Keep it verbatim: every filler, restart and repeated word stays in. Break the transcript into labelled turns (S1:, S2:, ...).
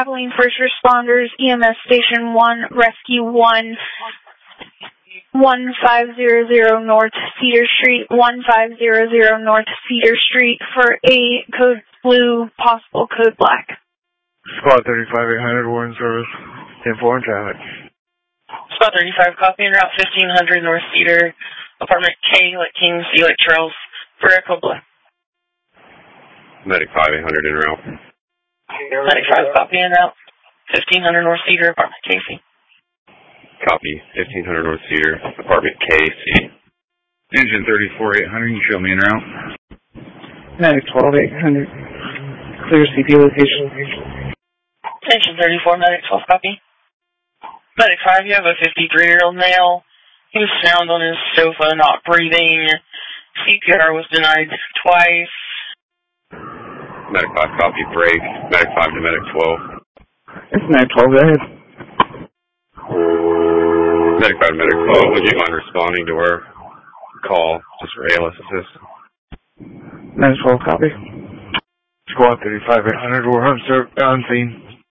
S1: Abilene First Responders, E M S Station one, Rescue one, one five zero zero North Cedar Street, one five zero zero North Cedar Street for a code blue, possible code black.
S2: Squad thirty-five eight hundred, Warren Service, ten four in traffic.
S3: Squad thirty-five, copy en route fifteen hundred North Cedar, apartment K, like King, C, like Charles, for a code black.
S4: Medic five eight hundred en route.
S3: Medic five, copy en route fifteen hundred North Cedar, apartment K C.
S4: Copy, fifteen hundred North Cedar, apartment K C.
S2: Engine thirty-four eight hundred, you show me en route.
S5: Medic twelve eight hundred, clear C P location.
S3: Engine thirty-four, Medic twelve, copy. Medic five, you have a fifty-three-year-old male. He was found on his sofa, not breathing. C P R was denied twice.
S4: Medic five, copy, break. Medic five to Medic twelve.
S5: It's Medic twelve, go ahead.
S4: Medic five to Medic twelve, would you mind responding to our call just for A L S assist?
S5: Medic twelve, copy.
S2: Squad thirty-five eight hundred, we're on, on scene.